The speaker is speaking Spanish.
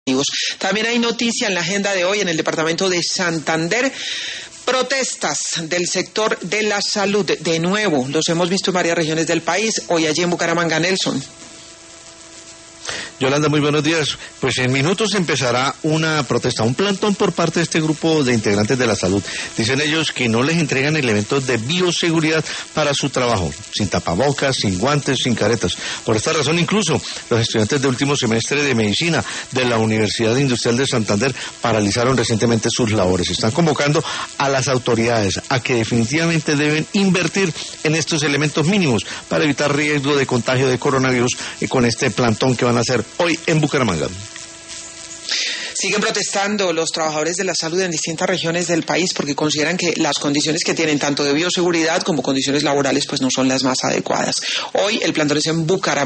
También hay noticia en la agenda de hoy en el departamento de Santander. Protestas del sector de la salud. De nuevo, los hemos visto en varias regiones del país. Hoy allí en Bucaramanga, Nelson. Yolanda, muy buenos días. Pues en minutos empezará una protesta, un plantón por parte de este grupo de integrantes de la salud. Dicen ellos que no les entregan elementos de bioseguridad para su trabajo, sin tapabocas, sin guantes, sin caretas. Por esta razón, incluso los estudiantes de último semestre de medicina de la Universidad Industrial de Santander paralizaron recientemente sus labores. Están convocando a las autoridades a que definitivamente deben invertir en estos elementos mínimos para evitar riesgo de contagio de coronavirus con este plantón que van a hacer hoy en Bucaramanga. Siguen protestando los trabajadores de la salud en distintas regiones del país porque consideran que las condiciones que tienen tanto de bioseguridad como condiciones laborales pues no son las más adecuadas. Hoy el plantón es en Bucaramanga.